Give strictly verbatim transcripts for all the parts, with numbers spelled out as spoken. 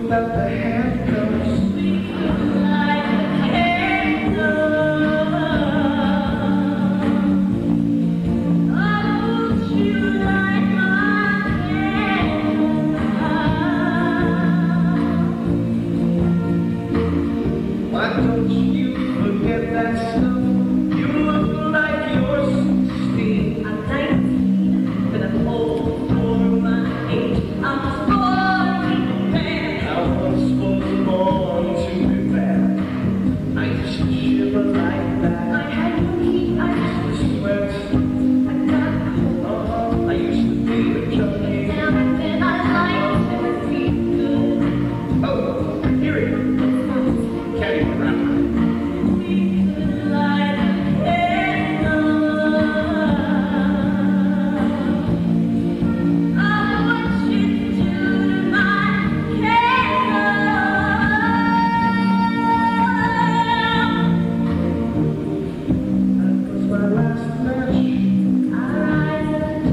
that the handcuffs. Why don't you forget that stuff? You look like you're sixteen. I'm nineteen, but I'm old for my age. I was born to be bad. I was born to be bad. I used to shiver like that. I had no heat, I I used to sweat. I got cold. Uh-huh. I used to be a junkie. Down and then I liked to feel good. Oh, here it is. Caddy Rapper. We could light a candle. I want you to my That was my last match.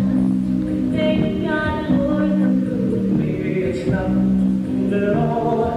Maybe it's not at all.